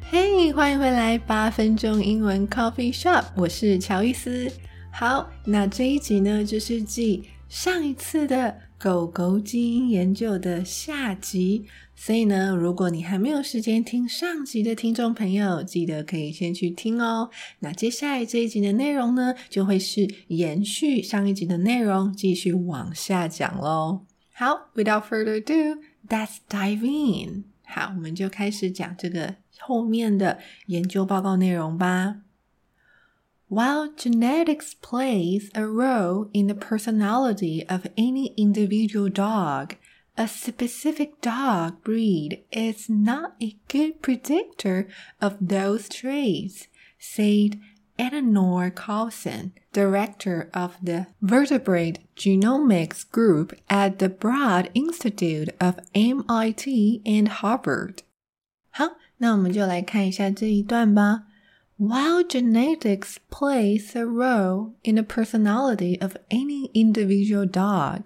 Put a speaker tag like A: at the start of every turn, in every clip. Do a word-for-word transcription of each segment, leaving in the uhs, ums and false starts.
A: 嘿、hey, 欢迎回来八分钟英文 Coffee Shop， 我是乔伊斯。好，那这一集呢就是继上一次的狗狗基因研究的下集，所以呢如果你还没有时间听上集的听众朋友，记得可以先去听哦。那接下来这一集的内容呢就会是延续上一集的内容，继续往下讲咯。好 without further ado, let's dive in。 好，我们就开始讲这个后面的研究报告内容吧。While genetics plays a role in the personality of any individual dog, a specific dog breed is not a good predictor of those traits, said Eleanor Carlson, director of the Vertebrate Genomics Group at the Broad Institute of M I T and Harvard。 好，那我们就来看一下这一段吧。While genetics plays a role in the personality of any individual dog,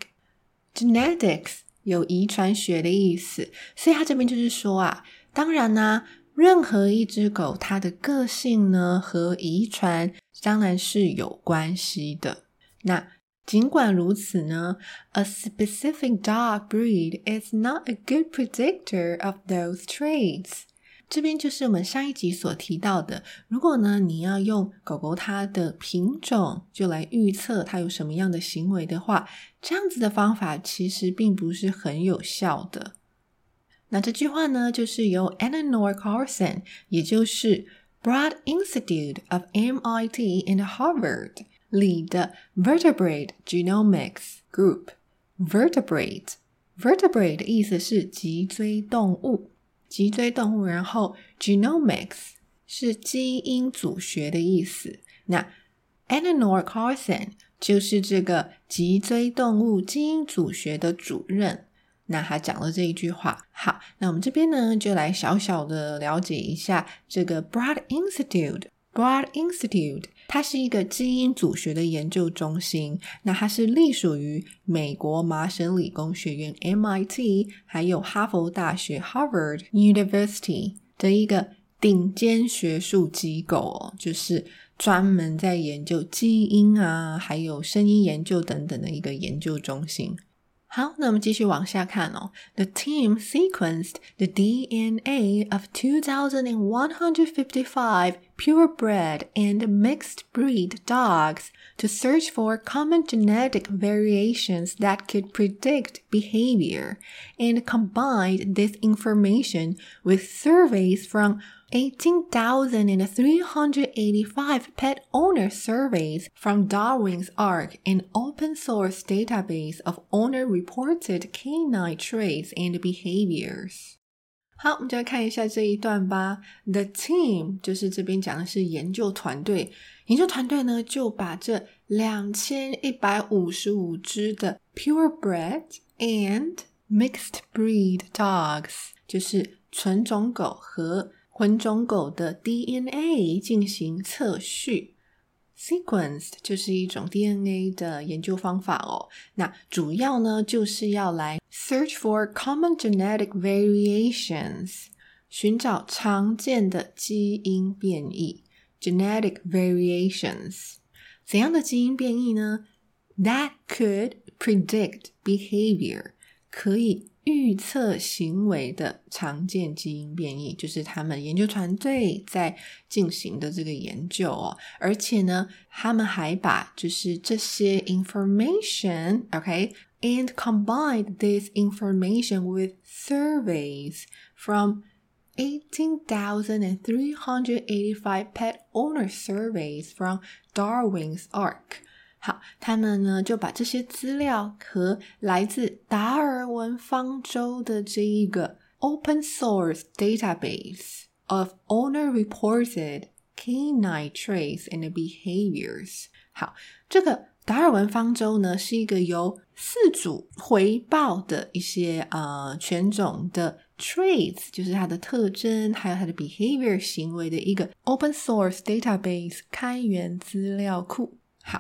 A: genetics 有遗传学的意思，所以它这边就是说啊，当然啊，任何一只狗它的个性呢和遗传当然是有关系的。那尽管如此呢 A specific dog breed is not a good predictor of those traits。 这边就是我们上一集所提到的，如果呢你要用狗狗它的品种就来预测它有什么样的行为的话，这样子的方法其实并不是很有效的。那这句话呢就是由 Eleanor Carlson， 也就是 Broad Institute of M I T and Harvard 里的 Vertebrate Genomics Group。 Vertebrate Vertebrate 的意思是脊椎动物，脊椎动物，然后 Genomics 是基因组学的意思。那 Eleanor Carlson 就是这个脊椎动物基因组学的主任，那他讲了这一句话。好，那我们这边呢就来小小的了解一下这个 Broad Institute。 Broad Institute 它是一个基因组学的研究中心，那它是隶属于美国麻省理工学院 M I T 还有哈佛大学 Harvard University 的一个顶尖学术机构哦，就是专门在研究基因啊还有声音研究等等的一个研究中心。好，那我们继续往下看哦。The team sequenced the D N A of two thousand one hundred fifty-five purebred and mixed breed dogs to search for common genetic variations that could predict behavior, and combined this information with surveys from eighteen thousand three hundred eighty-five pet owner surveys from Darwin's Ark, an open-source database of owner-reported canine traits and behaviors。 好，我们就来看一下这一段吧。 The team 就是这边讲的是研究团队，研究团队呢就把这两千一百五十五只的 purebred and mixed breed dogs 就是纯种狗和混种狗的 D N A 进行测序。 Sequenced 就是一种 D N A 的研究方法哦，那主要呢就是要来 search for common genetic variations 寻找常见的基因变异。 Genetic variations 怎样的基因变异呢？ That could predict behavior 可以预测行为的常见基因变异，就是他们研究团队在进行的这个研究哦。而且呢他们还把就是这些 information okay and combined this information with surveys from eighteen thousand three hundred eighty-five pet owner surveys from Darwin's Ark。好，他们呢就把这些资料和来自达尔文方舟的这一个 open source database of owner-reported canine traits and behaviors。 好，这个达尔文方舟呢是一个由饲主回报的一些呃犬种的 traits， 就是它的特征还有它的 behavior 行为的一个 open source database 开源资料库。好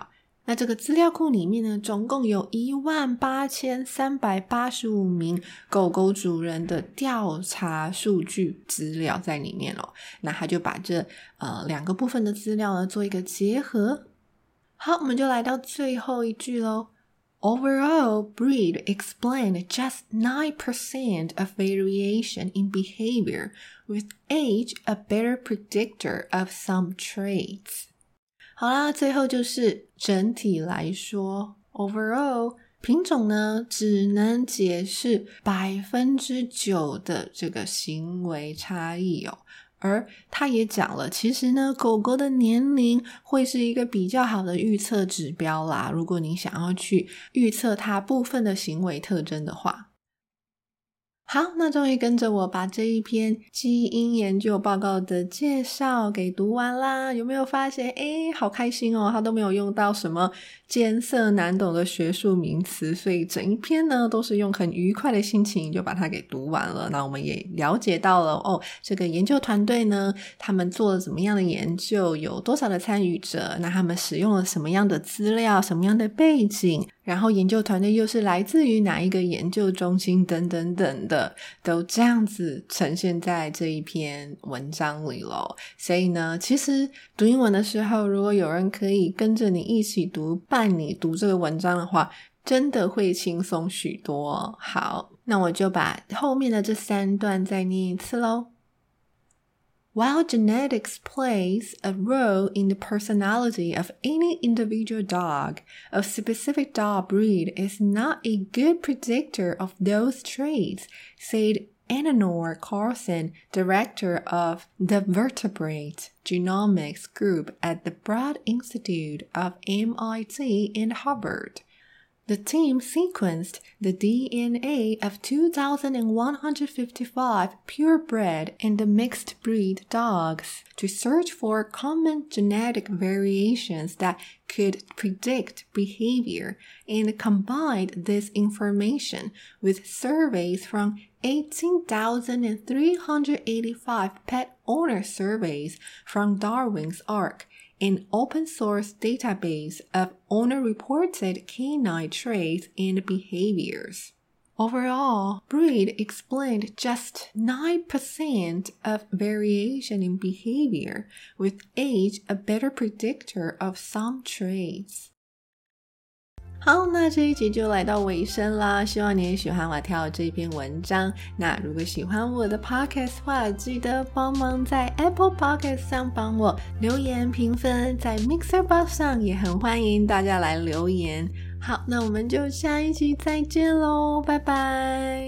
A: 那这个资料库里面呢，总共有一万八千三百八十五名狗狗主人的调查数据资料在里面哦。那他就把这呃两个部分的资料呢做一个结合。好，我们就来到最后一句咯。Overall, breed explained just nine percent of variation in behavior, with age a better predictor of some traits. 好啦，最后就是整体来说 overall 品种呢只能解释 百分之九 的这个行为差异哦。而他也讲了，其实呢狗狗的年龄会是一个比较好的预测指标啦，如果你想要去预测它部分的行为特征的话。好，那终于跟着我把这一篇基因研究报告的介绍给读完啦，有没有发现诶好开心哦，它都没有用到什么艰涩难懂的学术名词，所以整一篇呢都是用很愉快的心情就把它给读完了。那我们也了解到了哦，这个研究团队呢他们做了怎么样的研究，有多少的参与者，那他们使用了什么样的资料，什么样的背景，然后研究团队又是来自于哪一个研究中心等等等的，都这样子呈现在这一篇文章里咯。所以呢其实读英文的时候，如果有人可以跟着你一起读，伴你读这个文章的话，真的会轻松许多哦。好，那我就把后面的这三段再念一次咯。While genetics plays a role in the personality of any individual dog, a specific dog breed is not a good predictor of those traits, said Eleanor Carlson, director of the Vertebrate Genomics Group at the Broad Institute of M I T and Harvard. The team sequenced the D N A of two thousand one hundred fifty-five purebred and mixed breed dogs to search for common genetic variations that could predict behavior, and combined this information with surveys from eighteen thousand three hundred eighty-five pet owner surveys from Darwin's Ark, an open-source database of owner-reported canine traits and behaviors. Overall, breed explained just nine percent of variation in behavior, with age a better predictor of some traits. 好，那这一集就来到尾声啦，希望你也喜欢我挑的这篇文章。那如果喜欢我的 podcast 的话，记得帮忙在 Apple Podcast 上帮我留言评分，在 Mixer Box 上也很欢迎大家来留言。好，那我们就下一集再见咯，拜拜。